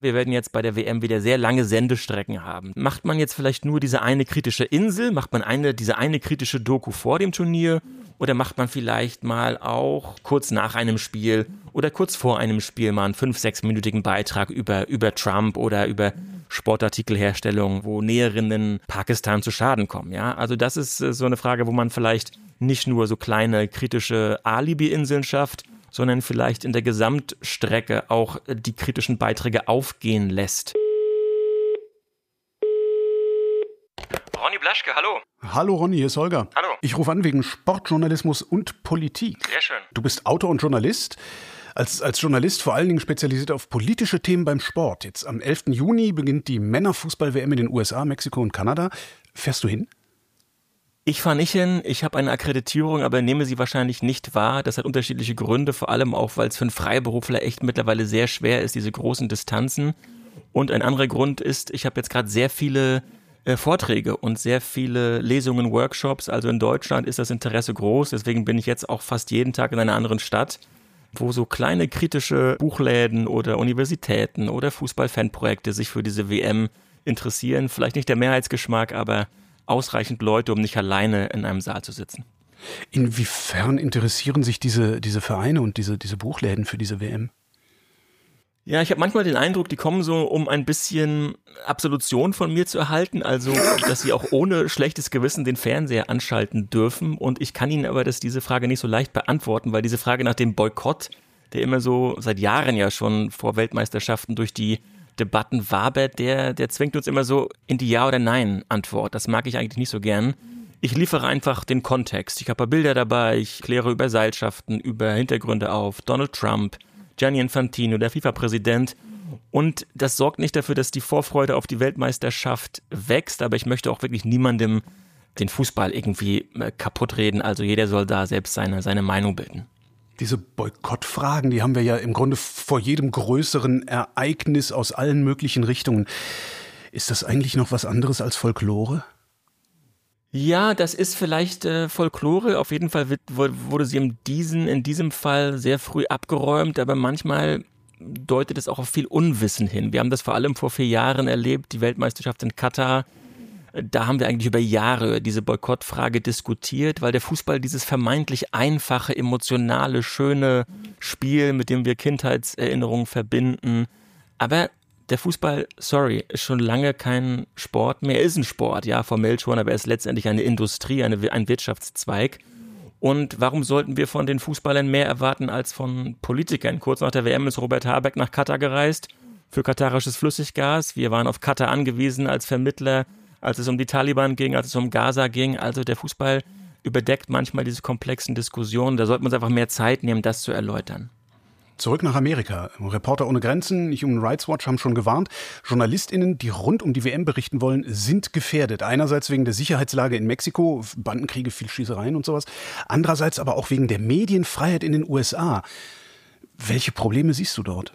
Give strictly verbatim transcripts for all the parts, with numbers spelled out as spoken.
Wir werden jetzt bei der W M wieder sehr lange Sendestrecken haben. Macht man jetzt vielleicht nur diese eine kritische Insel? Macht man eine, diese eine kritische Doku vor dem Turnier? Oder macht man vielleicht mal auch kurz nach einem Spiel oder kurz vor einem Spiel mal einen fünf-, sechsminütigen Beitrag über, über Trump oder über Sportartikelherstellung, wo Näherinnen Pakistan zu Schaden kommen? Ja, also das ist so eine Frage, wo man vielleicht nicht nur so kleine kritische Alibi-Inseln schafft, sondern vielleicht in der Gesamtstrecke auch die kritischen Beiträge aufgehen lässt. Ronny Blaschke, hallo. Hallo Ronny, hier ist Holger. Hallo. Ich rufe an wegen Sportjournalismus und Politik. Sehr schön. Du bist Autor und Journalist. Als, als Journalist vor allen Dingen spezialisiert auf politische Themen beim Sport. Jetzt am elften Juni beginnt die Männerfußball-W M in den U S A, Mexiko und Kanada. Fährst du hin? Ich fahre nicht hin, ich habe eine Akkreditierung, aber nehme sie wahrscheinlich nicht wahr. Das hat unterschiedliche Gründe, vor allem auch, weil es für einen Freiberufler echt mittlerweile sehr schwer ist, diese großen Distanzen. Und ein anderer Grund ist, ich habe jetzt gerade sehr viele äh, Vorträge und sehr viele Lesungen, Workshops. Also in Deutschland ist das Interesse groß, deswegen bin ich jetzt auch fast jeden Tag in einer anderen Stadt, wo so kleine kritische Buchläden oder Universitäten oder Fußball-Fanprojekte sich für diese W M interessieren. Vielleicht nicht der Mehrheitsgeschmack, aber ausreichend Leute, um nicht alleine in einem Saal zu sitzen. Inwiefern interessieren sich diese, diese Vereine und diese, diese Buchläden für diese W M? Ja, ich habe manchmal den Eindruck, die kommen so, um ein bisschen Absolution von mir zu erhalten, also dass sie auch ohne schlechtes Gewissen den Fernseher anschalten dürfen. Und ich kann ihnen aber das, diese Frage nicht so leicht beantworten, weil diese Frage nach dem Boykott, der immer so seit Jahren ja schon vor Weltmeisterschaften durch die Debatten wabert, der, der zwingt uns immer so in die Ja- oder Nein-Antwort. Das mag ich eigentlich nicht so gern. Ich liefere einfach den Kontext. Ich habe ein paar Bilder dabei, ich kläre über Seilschaften, über Hintergründe auf, Donald Trump, Gianni Infantino, der FIFA-Präsident. Und das sorgt nicht dafür, dass die Vorfreude auf die Weltmeisterschaft wächst, aber ich möchte auch wirklich niemandem den Fußball irgendwie kaputt reden. Also jeder soll da selbst seine, seine Meinung bilden. Diese Boykottfragen, die haben wir ja im Grunde vor jedem größeren Ereignis aus allen möglichen Richtungen. Ist das eigentlich noch was anderes als Folklore? Ja, das ist vielleicht äh, Folklore. Auf jeden Fall wird, wurde sie in, diesen, in diesem Fall sehr früh abgeräumt, aber manchmal deutet es auch auf viel Unwissen hin. Wir haben das vor allem vor vier Jahren erlebt, die Weltmeisterschaft in Katar. Da haben wir eigentlich über Jahre diese Boykottfrage diskutiert, weil der Fußball dieses vermeintlich einfache, emotionale, schöne Spiel, mit dem wir Kindheitserinnerungen verbinden. Aber der Fußball, sorry, ist schon lange kein Sport mehr. Er ist ein Sport, ja, formell schon, aber er ist letztendlich eine Industrie, eine, ein Wirtschaftszweig. Und warum sollten wir von den Fußballern mehr erwarten als von Politikern? Kurz nach der W M ist Robert Habeck nach Katar gereist für katarisches Flüssiggas. Wir waren auf Katar angewiesen als Vermittler, als es um die Taliban ging, als es um Gaza ging. Also der Fußball überdeckt manchmal diese komplexen Diskussionen. Da sollten wir uns einfach mehr Zeit nehmen, das zu erläutern. Zurück nach Amerika. Reporter ohne Grenzen, Human Rights Watch haben schon gewarnt, JournalistInnen, die rund um die W M berichten wollen, sind gefährdet. Einerseits wegen der Sicherheitslage in Mexiko, Bandenkriege, viel Schießereien und sowas. Andererseits aber auch wegen der Medienfreiheit in den U S A. Welche Probleme siehst du dort?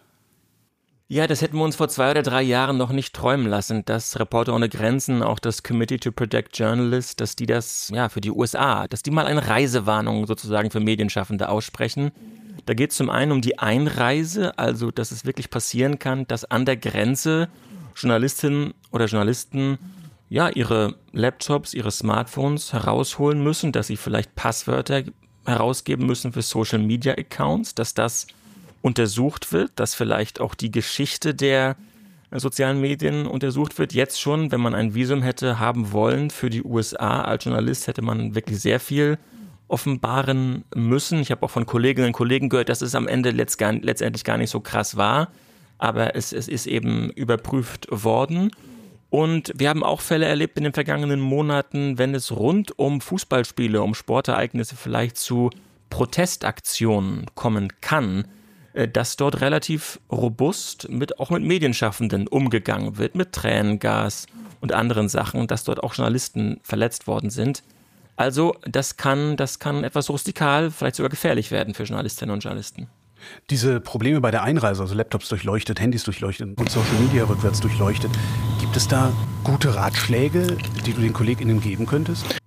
Ja, das hätten wir uns vor zwei oder drei Jahren noch nicht träumen lassen, dass Reporter ohne Grenzen, auch das Committee to Protect Journalists, dass die das, ja, für die U S A, dass die mal eine Reisewarnung sozusagen für Medienschaffende aussprechen. Da geht es zum einen um die Einreise, also dass es wirklich passieren kann, dass an der Grenze Journalistinnen oder Journalisten ja ihre Laptops, ihre Smartphones herausholen müssen, dass sie vielleicht Passwörter herausgeben müssen für Social Media Accounts, dass das untersucht wird, dass vielleicht auch die Geschichte der sozialen Medien untersucht wird. Jetzt schon, wenn man ein Visum hätte haben wollen für die U S A als Journalist, hätte man wirklich sehr viel offenbaren müssen. Ich habe auch von Kolleginnen und Kollegen gehört, dass es am Ende letzt gar, letztendlich gar nicht so krass war, aber es, es ist eben überprüft worden. Und wir haben auch Fälle erlebt in den vergangenen Monaten, wenn es rund um Fußballspiele, um Sportereignisse vielleicht zu Protestaktionen kommen kann, dass dort relativ robust mit, auch mit Medienschaffenden umgegangen wird, mit Tränengas und anderen Sachen, dass dort auch Journalisten verletzt worden sind. Also das kann, das kann etwas rustikal, vielleicht sogar gefährlich werden für Journalistinnen und Journalisten. Diese Probleme bei der Einreise, also Laptops durchleuchtet, Handys durchleuchtet und Social Media rückwärts durchleuchtet, gibt es da gute Ratschläge, die du den KollegInnen geben könntest?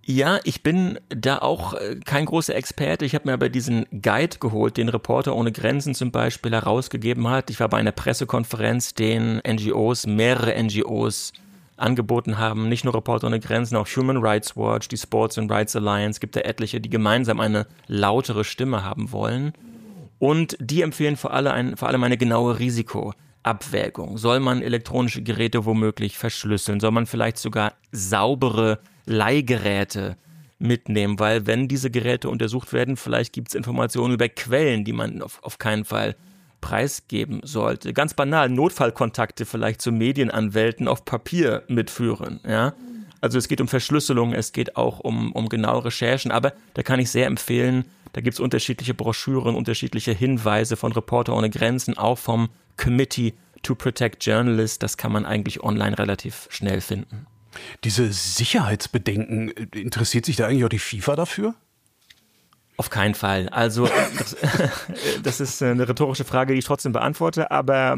Ja, ich bin da auch kein großer Experte. Ich habe mir aber diesen Guide geholt, den Reporter ohne Grenzen zum Beispiel herausgegeben hat. Ich war bei einer Pressekonferenz, den N G Os, mehrere N G Os angeboten haben. Nicht nur Reporter ohne Grenzen, auch Human Rights Watch, die Sports and Rights Alliance. Gibt da etliche, die gemeinsam eine lautere Stimme haben wollen. Und die empfehlen vor allem, ein, vor allem eine genaue Risikoabwägung. Soll man elektronische Geräte womöglich verschlüsseln? Soll man vielleicht sogar saubere Leihgeräte mitnehmen, weil wenn diese Geräte untersucht werden, vielleicht gibt es Informationen über Quellen, die man auf, auf keinen Fall preisgeben sollte. Ganz banal, Notfallkontakte vielleicht zu Medienanwälten auf Papier mitführen. Ja? Also es geht um Verschlüsselung, es geht auch um, um genaue Recherchen, aber da kann ich sehr empfehlen, da gibt es unterschiedliche Broschüren, unterschiedliche Hinweise von Reporter ohne Grenzen, auch vom Committee to Protect Journalists, das kann man eigentlich online relativ schnell finden. Diese Sicherheitsbedenken, interessiert sich da eigentlich auch die FIFA dafür? Auf keinen Fall. Also das, das ist eine rhetorische Frage, die ich trotzdem beantworte. Aber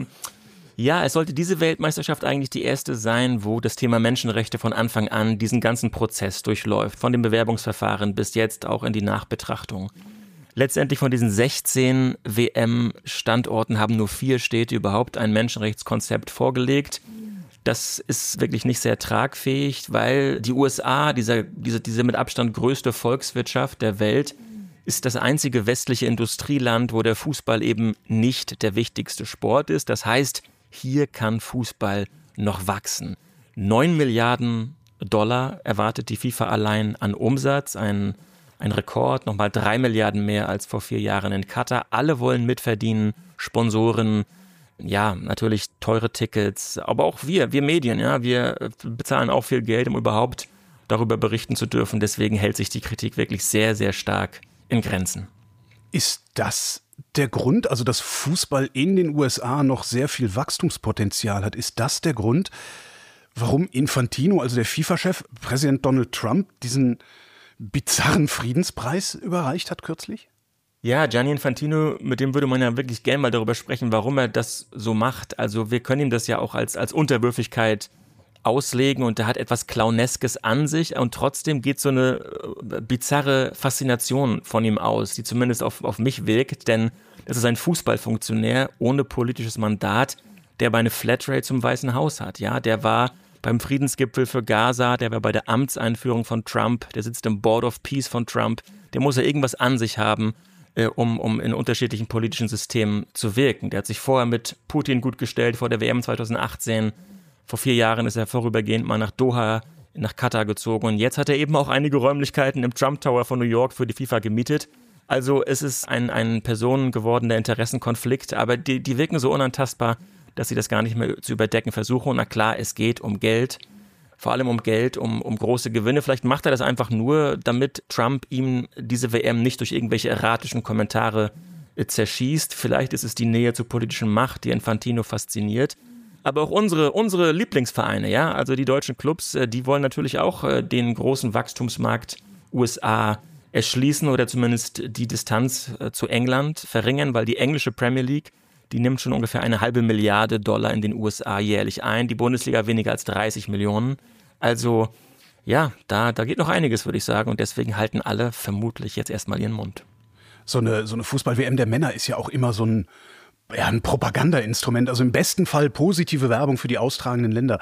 ja, es sollte diese Weltmeisterschaft eigentlich die erste sein, wo das Thema Menschenrechte von Anfang an diesen ganzen Prozess durchläuft. Von dem Bewerbungsverfahren bis jetzt auch in die Nachbetrachtung. Letztendlich von diesen sechzehn W M-Standorten haben nur vier Städte überhaupt ein Menschenrechtskonzept vorgelegt. Das ist wirklich nicht sehr tragfähig, weil die U S A, dieser, diese, diese mit Abstand größte Volkswirtschaft der Welt, ist das einzige westliche Industrieland, wo der Fußball eben nicht der wichtigste Sport ist. Das heißt, hier kann Fußball noch wachsen. Neun Milliarden Dollar erwartet die FIFA allein an Umsatz, ein, ein Rekord, nochmal drei Milliarden mehr als vor vier Jahren in Katar. Alle wollen mitverdienen, Sponsoren, ja, natürlich teure Tickets, aber auch wir, wir Medien, ja, wir bezahlen auch viel Geld, um überhaupt darüber berichten zu dürfen. Deswegen hält sich die Kritik wirklich sehr, sehr stark in Grenzen. Ist das der Grund, also dass Fußball in den U S A noch sehr viel Wachstumspotenzial hat? Ist das der Grund, warum Infantino, also der FIFA-Chef, Präsident Donald Trump, diesen bizarren Friedenspreis überreicht hat kürzlich? Ja, Gianni Infantino, mit dem würde man ja wirklich gerne mal darüber sprechen, warum er das so macht. Also wir können ihm das ja auch als, als Unterwürfigkeit auslegen und er hat etwas Clowneskes an sich und trotzdem geht so eine bizarre Faszination von ihm aus, die zumindest auf, auf mich wirkt, denn das ist ein Fußballfunktionär ohne politisches Mandat, der bei einer Flatrate zum Weißen Haus hat. Ja, der war beim Friedensgipfel für Gaza, der war bei der Amtseinführung von Trump, der sitzt im Board of Peace von Trump, der muss ja irgendwas an sich haben, Um, um in unterschiedlichen politischen Systemen zu wirken. Der hat sich vorher mit Putin gut gestellt, vor der W M zwanzig achtzehn. Vor vier Jahren ist er vorübergehend mal nach Doha, nach Katar gezogen. Und jetzt hat er eben auch einige Räumlichkeiten im Trump Tower von New York für die FIFA gemietet. Also es ist ein, ein personengewordener Interessenkonflikt, aber die, die wirken so unantastbar, dass sie das gar nicht mehr zu überdecken versuchen. Und na klar, es geht um Geld. Vor allem um Geld, um, um große Gewinne. Vielleicht macht er das einfach nur, damit Trump ihm diese W M nicht durch irgendwelche erratischen Kommentare zerschießt. Vielleicht ist es die Nähe zur politischen Macht, die Infantino fasziniert. Aber auch unsere, unsere Lieblingsvereine, ja, also die deutschen Clubs, die wollen natürlich auch den großen Wachstumsmarkt U S A erschließen oder zumindest die Distanz zu England verringern, weil die englische Premier League, die nimmt schon ungefähr eine halbe Milliarde Dollar in den U S A jährlich ein, die Bundesliga weniger als dreißig Millionen. Also ja, da, da geht noch einiges, würde ich sagen. Und deswegen halten alle vermutlich jetzt erstmal ihren Mund. So eine, so eine Fußball-W M der Männer ist ja auch immer so ein, ja, ein Propagandainstrument. Also im besten Fall positive Werbung für die austragenden Länder.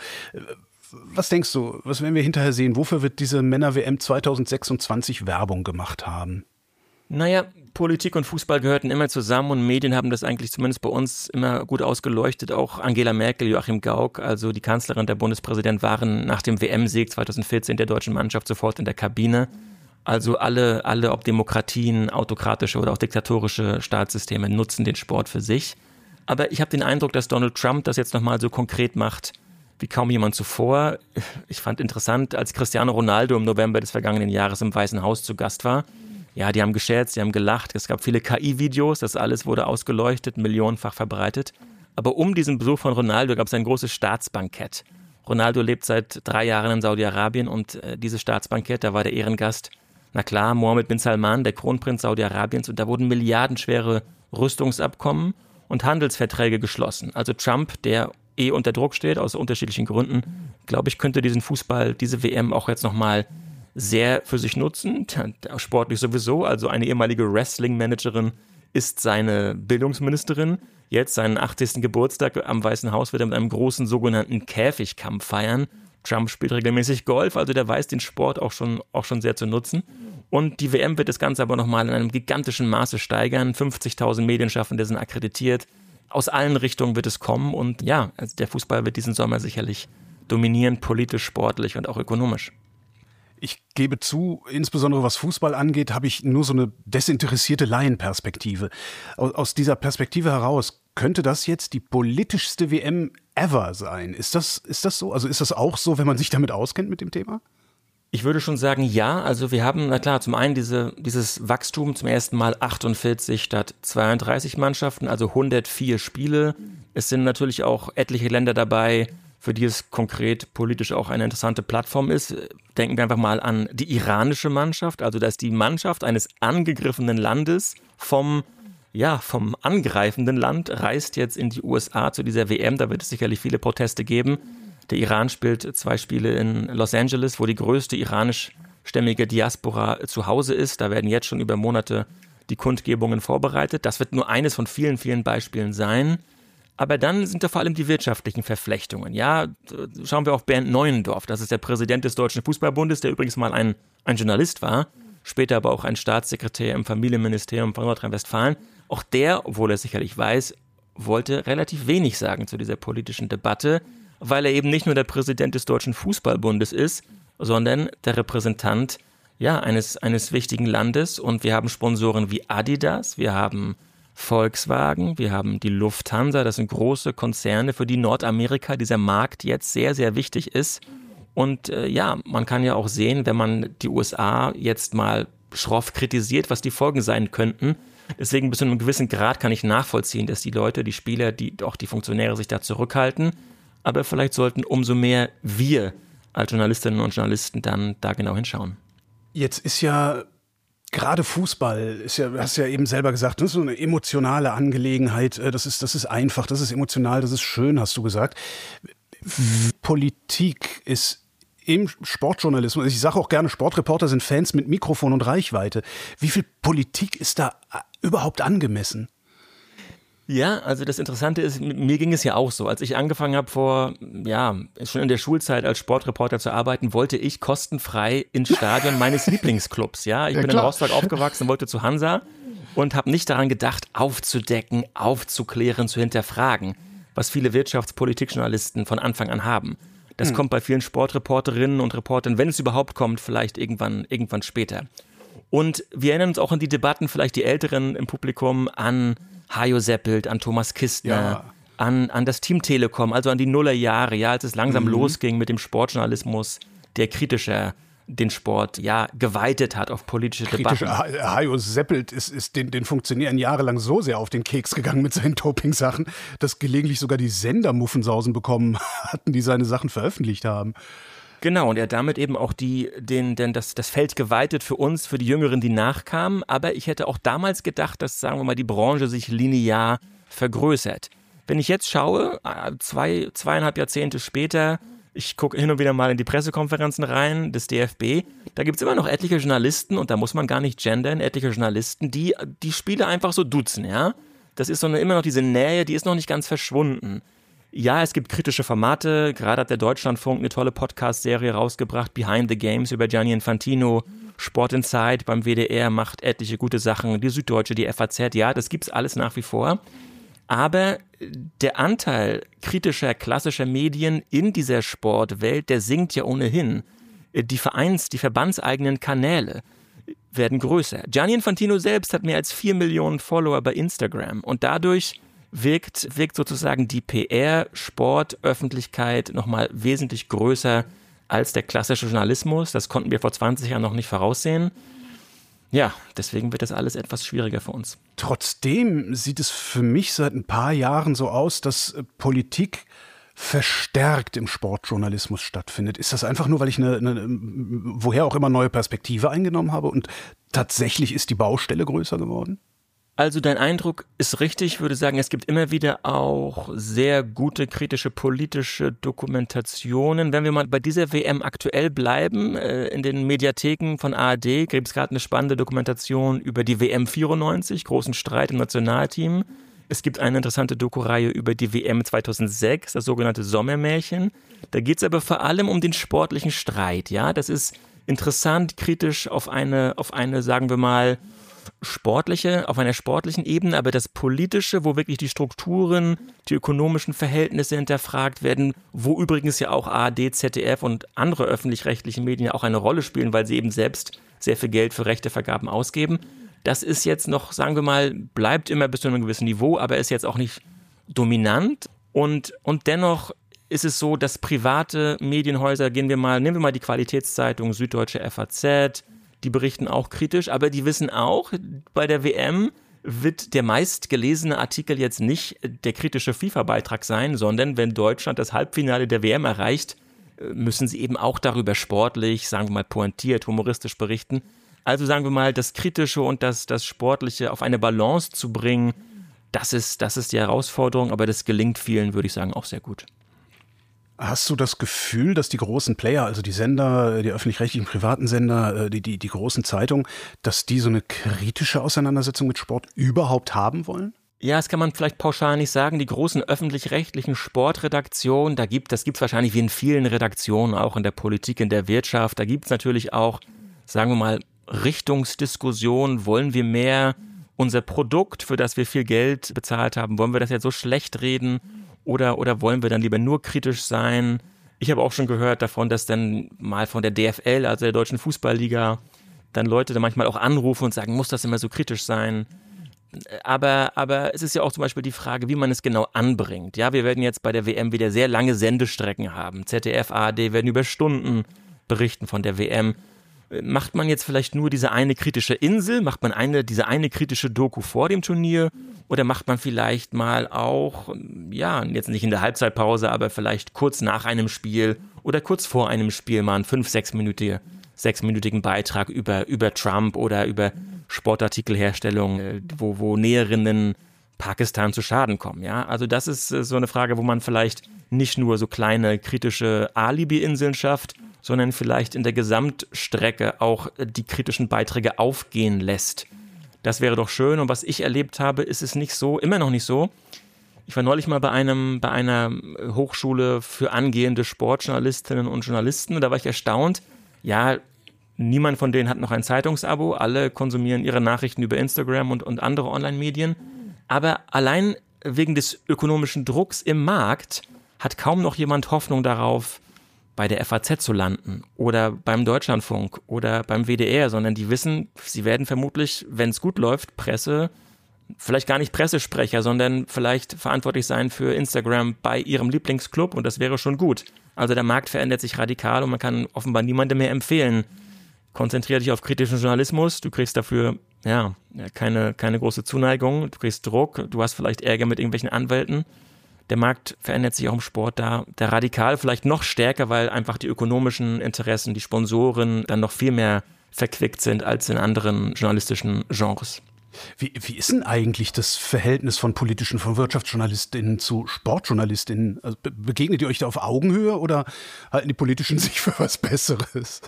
Was denkst du, was werden wir hinterher sehen? Wofür wird diese Männer-W M zwanzig sechsundzwanzig Werbung gemacht haben? Naja, Politik und Fußball gehörten immer zusammen und Medien haben das eigentlich zumindest bei uns immer gut ausgeleuchtet. Auch Angela Merkel, Joachim Gauck, also die Kanzlerin, der Bundespräsident, waren nach dem W M-Sieg zwanzig vierzehn der deutschen Mannschaft sofort in der Kabine. Also alle, alle, ob Demokratien, autokratische oder auch diktatorische Staatssysteme, nutzen den Sport für sich. Aber ich habe den Eindruck, dass Donald Trump das jetzt nochmal so konkret macht wie kaum jemand zuvor. Ich fand interessant, als Cristiano Ronaldo im November des vergangenen Jahres im Weißen Haus zu Gast war. Ja, die haben gescherzt, die haben gelacht, es gab viele K I-Videos, das alles wurde ausgeleuchtet, millionenfach verbreitet. Aber um diesen Besuch von Ronaldo gab es ein großes Staatsbankett. Ronaldo lebt seit drei Jahren in Saudi-Arabien und äh, dieses Staatsbankett, da war der Ehrengast, na klar, Mohammed bin Salman, der Kronprinz Saudi-Arabiens, und da wurden milliardenschwere Rüstungsabkommen und Handelsverträge geschlossen. Also Trump, der eh unter Druck steht, aus unterschiedlichen Gründen, glaube ich, könnte diesen Fußball, diese W M auch jetzt nochmal sehr für sich nutzen, sportlich sowieso. Also eine ehemalige Wrestling-Managerin ist seine Bildungsministerin. Jetzt seinen achtzigsten Geburtstag am Weißen Haus wird er mit einem großen sogenannten Käfigkampf feiern. Trump spielt regelmäßig Golf, also der weiß den Sport auch schon, auch schon sehr zu nutzen. Und die W M wird das Ganze aber nochmal in einem gigantischen Maße steigern. fünfzigtausend Medienschaffende sind akkreditiert. Aus allen Richtungen wird es kommen und ja, also der Fußball wird diesen Sommer sicherlich dominieren, politisch, sportlich und auch ökonomisch. Ich gebe zu, insbesondere was Fußball angeht, habe ich nur so eine desinteressierte Laienperspektive. Aus, aus dieser Perspektive heraus, könnte das jetzt die politischste W M ever sein? Ist das, ist das so? Also ist das auch so, wenn man sich damit auskennt mit dem Thema? Ich würde schon sagen, ja. Also wir haben, na klar, zum einen diese, dieses Wachstum, zum ersten Mal achtundvierzig statt zweiunddreißig Mannschaften, also hundertvier Spiele. Es sind natürlich auch etliche Länder dabei, für die es konkret politisch auch eine interessante Plattform ist. Denken wir einfach mal an die iranische Mannschaft, also dass die Mannschaft eines angegriffenen Landes vom, ja, vom angreifenden Land reist jetzt in die U S A zu dieser W M. Da wird es sicherlich viele Proteste geben. Der Iran spielt zwei Spiele in Los Angeles, wo die größte iranischstämmige Diaspora zu Hause ist. Da werden jetzt schon über Monate die Kundgebungen vorbereitet. Das wird nur eines von vielen, vielen Beispielen sein. Aber dann sind da vor allem die wirtschaftlichen Verflechtungen. Ja, schauen wir auf Bernd Neuendorf. Das ist der Präsident des Deutschen Fußballbundes, der übrigens mal ein, ein Journalist war, später aber auch ein Staatssekretär im Familienministerium von Nordrhein-Westfalen. Auch der, obwohl er sicherlich weiß, wollte relativ wenig sagen zu dieser politischen Debatte, weil er eben nicht nur der Präsident des Deutschen Fußballbundes ist, sondern der Repräsentant ja, eines, eines wichtigen Landes. Und wir haben Sponsoren wie Adidas, wir haben Volkswagen, wir haben die Lufthansa, das sind große Konzerne, für die Nordamerika, dieser Markt jetzt sehr, sehr wichtig ist. Und äh, ja, man kann ja auch sehen, wenn man die U S A jetzt mal schroff kritisiert, was die Folgen sein könnten. Deswegen bis zu einem gewissen Grad kann ich nachvollziehen, dass die Leute, die Spieler, die, auch die Funktionäre sich da zurückhalten. Aber vielleicht sollten umso mehr wir als Journalistinnen und Journalisten dann da genau hinschauen. Jetzt ist ja gerade Fußball, ist ja, hast ja eben selber gesagt, das ist so eine emotionale Angelegenheit. Das ist, das ist einfach, das ist emotional, das ist schön, hast du gesagt. Politik ist im Sportjournalismus, ich sage auch gerne, Sportreporter sind Fans mit Mikrofon und Reichweite. Wie viel Politik ist da überhaupt angemessen? Ja, also das Interessante ist, mir ging es ja auch so. Als ich angefangen habe vor, ja, schon in der Schulzeit als Sportreporter zu arbeiten, wollte ich kostenfrei ins Stadion meines Lieblingsclubs. Ja, ich ja, bin klar. in Rostock aufgewachsen, wollte zu Hansa und habe nicht daran gedacht, aufzudecken, aufzuklären, zu hinterfragen, was viele Wirtschaftspolitikjournalisten von Anfang an haben. Das hm. kommt bei vielen Sportreporterinnen und Reportern, wenn es überhaupt kommt, vielleicht irgendwann, irgendwann später. Und wir erinnern uns auch an die Debatten, vielleicht die Älteren im Publikum, an Hajo Seppelt, an Thomas Kistner, ja. an, an das Team Telekom, also an die Nullerjahre, ja, als es langsam mhm. losging mit dem Sportjournalismus, der kritischer den Sport ja geweitet hat auf politische Kritisch, Debatten. Hajo Seppelt ist, ist den, den Funktionären jahrelang so sehr auf den Keks gegangen mit seinen Doping-Sachen, dass gelegentlich sogar die Sender Muffensausen bekommen hatten, die seine Sachen veröffentlicht haben. Genau, und er hat damit eben auch die, den, den, das, das Feld geweitet für uns, für die Jüngeren, die nachkamen. Aber ich hätte auch damals gedacht, dass, sagen wir mal, die Branche sich linear vergrößert. Wenn ich jetzt schaue, zwei, zweieinhalb Jahrzehnte später, ich gucke hin und wieder mal in die Pressekonferenzen rein des D F B, da gibt es immer noch etliche Journalisten, und da muss man gar nicht gendern, etliche Journalisten, die die Spiele einfach so duzen, ja. Das ist so eine, immer noch diese Nähe, die ist noch nicht ganz verschwunden. Ja, es gibt kritische Formate, gerade hat der Deutschlandfunk eine tolle Podcast-Serie rausgebracht, Behind the Games über Gianni Infantino, Sport Inside beim W D R macht etliche gute Sachen, die Süddeutsche, die F A Z, ja, das gibt's alles nach wie vor. Aber der Anteil kritischer, klassischer Medien in dieser Sportwelt, der sinkt ja ohnehin. Die Vereins-, die verbandseigenen Kanäle werden größer. Gianni Infantino selbst hat mehr als vier Millionen Follower bei Instagram und dadurch wirkt, wirkt sozusagen die P R-Sport-Öffentlichkeit nochmal wesentlich größer als der klassische Journalismus. Das konnten wir vor zwanzig Jahren noch nicht voraussehen. Ja, deswegen wird das alles etwas schwieriger für uns. Trotzdem sieht es für mich seit ein paar Jahren so aus, dass Politik verstärkt im Sportjournalismus stattfindet. Ist das einfach nur, weil ich eine, eine woher auch immer neue Perspektive eingenommen habe und tatsächlich ist die Baustelle größer geworden? Also dein Eindruck ist richtig. Ich würde sagen, es gibt immer wieder auch sehr gute kritische politische Dokumentationen. Wenn wir mal bei dieser W M aktuell bleiben, in den Mediatheken von A R D gibt es gerade eine spannende Dokumentation über die W M vierundneunzig, großen Streit im Nationalteam. Es gibt eine interessante Doku-Reihe über die W M zweitausendsechs, das sogenannte Sommermärchen. Da geht es aber vor allem um den sportlichen Streit. Ja, das ist interessant, kritisch auf eine, auf eine, sagen wir mal, sportliche, auf einer sportlichen Ebene, aber das Politische, wo wirklich die Strukturen, die ökonomischen Verhältnisse hinterfragt werden, wo übrigens ja auch A R D, Z D F und andere öffentlich-rechtliche Medien ja auch eine Rolle spielen, weil sie eben selbst sehr viel Geld für Rechtevergaben ausgeben. Das ist jetzt noch, sagen wir mal, bleibt immer bis zu einem gewissen Niveau, aber ist jetzt auch nicht dominant und, und dennoch ist es so, dass private Medienhäuser, gehen wir mal, nehmen wir mal die Qualitätszeitung Süddeutsche F A Z, die berichten auch kritisch, aber die wissen auch, bei der W M wird der meistgelesene Artikel jetzt nicht der kritische FIFA-Beitrag sein, sondern wenn Deutschland das Halbfinale der W M erreicht, müssen sie eben auch darüber sportlich, sagen wir mal pointiert, humoristisch berichten. Also sagen wir mal, das Kritische und das, das Sportliche auf eine Balance zu bringen, das ist, das ist die Herausforderung, aber das gelingt vielen, würde ich sagen, auch sehr gut. Hast du das Gefühl, dass die großen Player, also die Sender, die öffentlich-rechtlichen privaten Sender, die, die, die großen Zeitungen, dass die so eine kritische Auseinandersetzung mit Sport überhaupt haben wollen? Ja, das kann man vielleicht pauschal nicht sagen. Die großen öffentlich-rechtlichen Sportredaktionen, da gibt, das gibt es wahrscheinlich wie in vielen Redaktionen, auch in der Politik, in der Wirtschaft. Da gibt es natürlich auch, sagen wir mal, Richtungsdiskussionen. Wollen wir mehr unser Produkt, für das wir viel Geld bezahlt haben, wollen wir das jetzt so schlecht reden? Oder, oder wollen wir dann lieber nur kritisch sein? Ich habe auch schon gehört davon, dass dann mal von der D F L, also der Deutschen Fußballliga, dann Leute dann manchmal auch anrufen und sagen, muss das immer so kritisch sein? Aber, aber es ist ja auch zum Beispiel die Frage, wie man es genau anbringt. Ja, wir werden jetzt bei der W M wieder sehr lange Sendestrecken haben. Z D F, A R D werden über Stunden berichten von der W M. Macht man jetzt vielleicht nur diese eine kritische Insel? Macht man eine, diese eine kritische Doku vor dem Turnier? Oder macht man vielleicht mal auch, ja, jetzt nicht in der Halbzeitpause, aber vielleicht kurz nach einem Spiel oder kurz vor einem Spiel mal einen fünf-, sechsminütigen, sechsminütigen Beitrag über, über Trump oder über Sportartikelherstellung, wo, wo Näherinnen Pakistan zu Schaden kommen, ja? Also das ist so eine Frage, wo man vielleicht nicht nur so kleine kritische Alibi-Inseln schafft, sondern vielleicht in der Gesamtstrecke auch die kritischen Beiträge aufgehen lässt. Das wäre doch schön. Und was ich erlebt habe, ist es nicht so, immer noch nicht so. Ich war neulich mal bei einem, bei einer Hochschule für angehende Sportjournalistinnen und Journalisten und da war ich erstaunt. Ja, niemand von denen hat noch ein Zeitungsabo. Alle konsumieren ihre Nachrichten über Instagram und, und andere Online-Medien. Aber allein wegen des ökonomischen Drucks im Markt hat kaum noch jemand Hoffnung darauf, bei der F A Z zu landen oder beim Deutschlandfunk oder beim W D R, sondern die wissen, sie werden vermutlich, wenn es gut läuft, Presse, vielleicht gar nicht Pressesprecher, sondern vielleicht verantwortlich sein für Instagram bei ihrem Lieblingsclub und das wäre schon gut. Also der Markt verändert sich radikal und man kann offenbar niemandem mehr empfehlen. Konzentriere dich auf kritischen Journalismus, du kriegst dafür ja keine, keine große Zuneigung, du kriegst Druck, du hast vielleicht Ärger mit irgendwelchen Anwälten. Der Markt verändert sich auch im Sport da, da radikal, vielleicht noch stärker, weil einfach die ökonomischen Interessen, die Sponsoren dann noch viel mehr verquickt sind als in anderen journalistischen Genres. Wie, wie ist denn eigentlich das Verhältnis von politischen, von Wirtschaftsjournalistinnen zu Sportjournalistinnen? Also be- begegnet ihr euch da auf Augenhöhe oder halten die Politischen sich für was Besseres?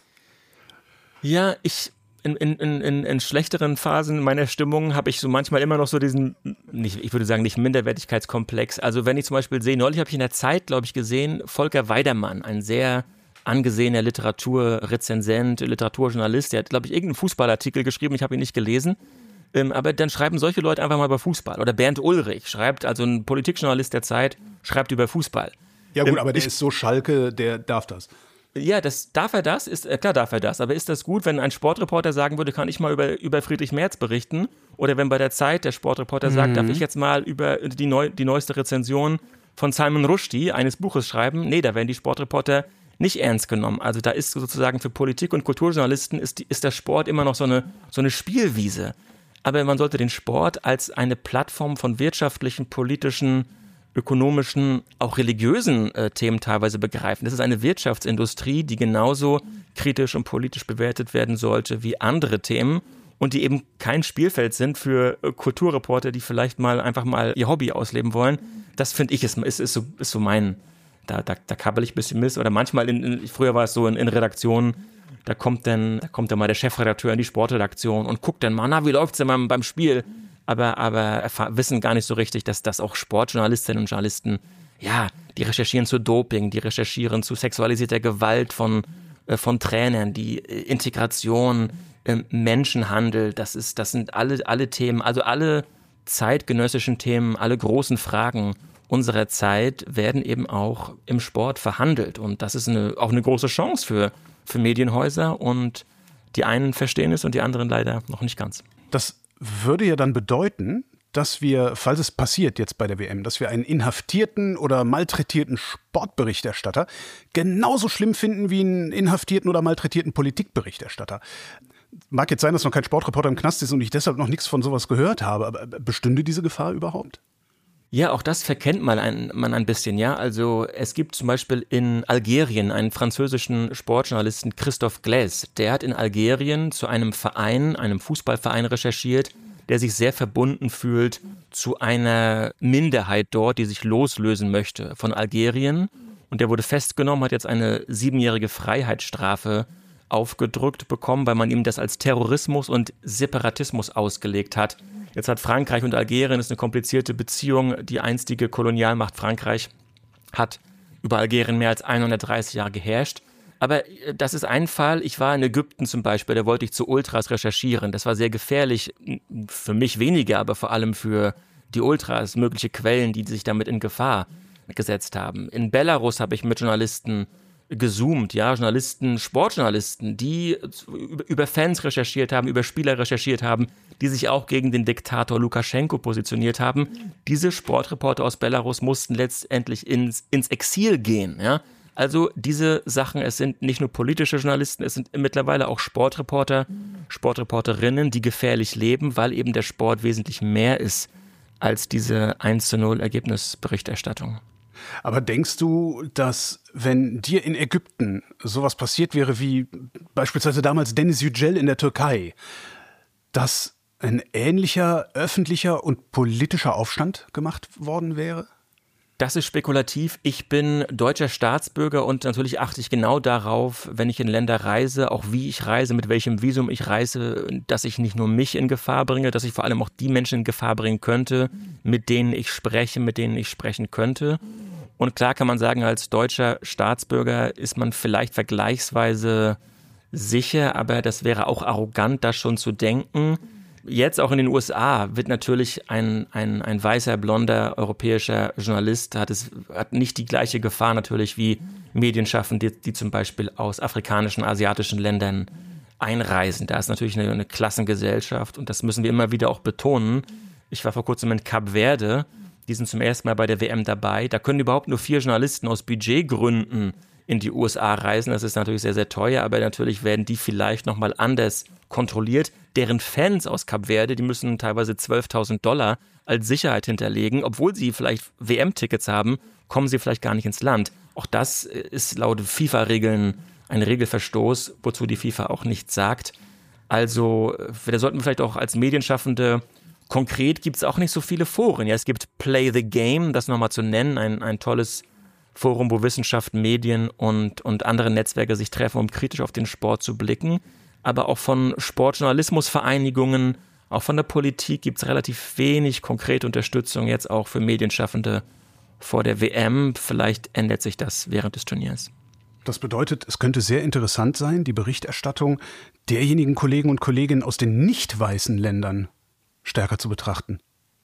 Ja, ich... In, in, in, in schlechteren Phasen meiner Stimmung habe ich so manchmal immer noch so diesen, nicht, ich würde sagen, nicht Minderwertigkeitskomplex. Also wenn ich zum Beispiel sehe, neulich habe ich in der Zeit, glaube ich, gesehen, Volker Weidermann, ein sehr angesehener Literaturrezensent, Literaturjournalist, der hat, glaube ich, irgendeinen Fußballartikel geschrieben, ich habe ihn nicht gelesen. Ähm, aber dann schreiben solche Leute einfach mal über Fußball. Oder Bernd Ulrich schreibt, also ein Politikjournalist der Zeit, schreibt über Fußball. Ja gut, ähm, aber der ich, ist so Schalke, der darf das. Ja, das darf er das, ist, äh, klar darf er das, aber ist das gut, wenn ein Sportreporter sagen würde, kann ich mal über, über Friedrich Merz berichten? Oder wenn bei der Zeit der Sportreporter mhm. sagt, darf ich jetzt mal über die, neu, die neueste Rezension von Salman Rushdie eines Buches schreiben? Nee, da werden die Sportreporter nicht ernst genommen. Also da ist sozusagen für Politik- und Kulturjournalisten ist, die, ist der Sport immer noch so eine, so eine Spielwiese. Aber man sollte den Sport als eine Plattform von wirtschaftlichen, politischen, ökonomischen, auch religiösen äh, Themen teilweise begreifen. Das ist eine Wirtschaftsindustrie, die genauso kritisch und politisch bewertet werden sollte wie andere Themen. und die eben kein Spielfeld sind für Kulturreporter, die vielleicht mal einfach mal ihr Hobby ausleben wollen. Das finde ich, ist, ist, ist, so, ist so mein, da, da, da kabbel ich ein bisschen Mist. Oder manchmal, in, in, früher war es so in, in Redaktionen, da kommt dann, da kommt dann mal der Chefredakteur in die Sportredaktion und guckt dann mal, na, wie läuft's denn beim, beim Spiel? Aber, aber wissen gar nicht so richtig, dass das auch Sportjournalistinnen und Journalisten, ja, die recherchieren zu Doping, die recherchieren zu sexualisierter Gewalt von, äh, von Trainern, die äh, Integration, äh, Menschenhandel, das ist, das sind alle, alle Themen, also alle zeitgenössischen Themen, alle großen Fragen unserer Zeit werden eben auch im Sport verhandelt. Und das ist eine, auch eine große Chance für, für Medienhäuser. Und die einen verstehen es und die anderen leider noch nicht ganz. Das würde ja dann bedeuten, dass wir, falls es passiert jetzt bei der W M, dass wir einen inhaftierten oder malträtierten Sportberichterstatter genauso schlimm finden wie einen inhaftierten oder malträtierten Politikberichterstatter. Mag jetzt sein, dass noch kein Sportreporter im Knast ist und ich deshalb noch nichts von sowas gehört habe, aber bestünde diese Gefahr überhaupt? Ja, auch das verkennt man ein, man ein bisschen, ja. Also es gibt zum Beispiel in Algerien einen französischen Sportjournalisten, Christophe Glaise. Der hat in Algerien zu einem Verein, einem Fußballverein recherchiert, der sich sehr verbunden fühlt zu einer Minderheit dort, die sich loslösen möchte von Algerien. Und der wurde festgenommen, hat jetzt eine siebenjährige Freiheitsstrafe aufgedrückt bekommen, weil man ihm das als Terrorismus und Separatismus ausgelegt hat. Jetzt hat Frankreich und Algerien, das ist eine komplizierte Beziehung. Die einstige Kolonialmacht Frankreich hat über Algerien mehr als hundertdreißig Jahre geherrscht. Aber das ist ein Fall. Ich war in Ägypten zum Beispiel, da wollte ich zu Ultras recherchieren. Das war sehr gefährlich, für mich weniger, aber vor allem für die Ultras, mögliche Quellen, die sich damit in Gefahr gesetzt haben. In Belarus habe ich mit Journalisten gezoomt, ja, Journalisten, Sportjournalisten, die über Fans recherchiert haben, über Spieler recherchiert haben, die sich auch gegen den Diktator Lukaschenko positioniert haben. Diese Sportreporter aus Belarus mussten letztendlich ins, ins Exil gehen, ja. Also diese Sachen, es sind nicht nur politische Journalisten, es sind mittlerweile auch Sportreporter, Sportreporterinnen, die gefährlich leben, weil eben der Sport wesentlich mehr ist als diese eins zu null Ergebnisberichterstattung. Aber denkst du, dass wenn dir in Ägypten sowas passiert wäre wie beispielsweise damals Deniz Yücel in der Türkei, dass ein ähnlicher öffentlicher und politischer Aufstand gemacht worden wäre? Das ist spekulativ. Ich bin deutscher Staatsbürger und natürlich achte ich genau darauf, wenn ich in Länder reise, auch wie ich reise, mit welchem Visum ich reise, dass ich nicht nur mich in Gefahr bringe, dass ich vor allem auch die Menschen in Gefahr bringen könnte, mit denen ich spreche, mit denen ich sprechen könnte. Und klar kann man sagen, als deutscher Staatsbürger ist man vielleicht vergleichsweise sicher, aber das wäre auch arrogant, das schon zu denken. Jetzt auch in den U S A wird natürlich ein, ein, ein weißer, blonder europäischer Journalist, hat, es, hat nicht die gleiche Gefahr natürlich wie Medienschaffende, die, die zum Beispiel aus afrikanischen, asiatischen Ländern einreisen. Da ist natürlich eine, eine Klassengesellschaft und das müssen wir immer wieder auch betonen. Ich war vor kurzem in Kap Verde, die sind zum ersten Mal bei der W M dabei. Da können überhaupt nur vier Journalisten aus Budgetgründen in die U S A reisen. Das ist natürlich sehr, sehr teuer, aber natürlich werden die vielleicht nochmal anders kontrolliert. Deren Fans aus Kap Verde, die müssen teilweise zwölftausend Dollar als Sicherheit hinterlegen. Obwohl sie vielleicht W M-Tickets haben, kommen sie vielleicht gar nicht ins Land. Auch das ist laut FIFA-Regeln ein Regelverstoß, wozu die FIFA auch nichts sagt. Also da sollten wir vielleicht auch als Medienschaffende, konkret gibt es auch nicht so viele Foren. Ja, es gibt Play the Game, das nochmal zu nennen, ein, ein tolles Forum, wo Wissenschaft, Medien und, und andere Netzwerke sich treffen, um kritisch auf den Sport zu blicken. Aber auch von Sportjournalismusvereinigungen, auch von der Politik gibt es relativ wenig konkrete Unterstützung jetzt auch für Medienschaffende vor der W M. Vielleicht ändert sich das während des Turniers. Das bedeutet, es könnte sehr interessant sein, die Berichterstattung derjenigen Kollegen und Kolleginnen aus den nicht weißen Ländern stärker zu betrachten.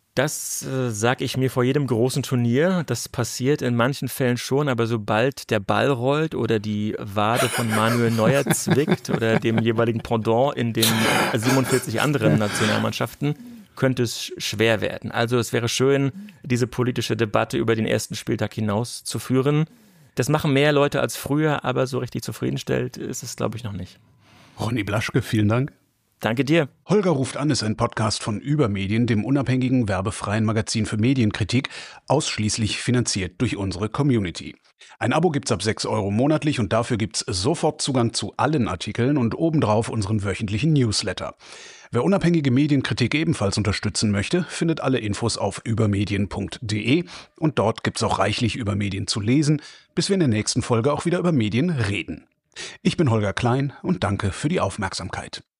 Das äh, sage ich mir vor jedem großen Turnier. Das passiert in manchen Fällen schon, aber sobald der Ball rollt oder die Wade von Manuel Neuer zwickt oder dem jeweiligen Pendant in den siebenundvierzig anderen Nationalmannschaften, könnte es schwer werden. Also es wäre schön, diese politische Debatte über den ersten Spieltag hinaus zu führen. Das machen mehr Leute als früher, aber so richtig zufriedenstellt ist es, glaube ich, noch nicht. Ronny Blaschke, vielen Dank. Danke dir. Holger ruft an ist ein Podcast von Übermedien, dem unabhängigen, werbefreien Magazin für Medienkritik, ausschließlich finanziert durch unsere Community. Ein Abo gibt's ab sechs Euro monatlich und dafür gibt's sofort Zugang zu allen Artikeln und obendrauf unseren wöchentlichen Newsletter. Wer unabhängige Medienkritik ebenfalls unterstützen möchte, findet alle Infos auf übermedien punkt de und dort gibt's auch reichlich über Medien zu lesen, bis wir in der nächsten Folge auch wieder über Medien reden. Ich bin Holger Klein und danke für die Aufmerksamkeit.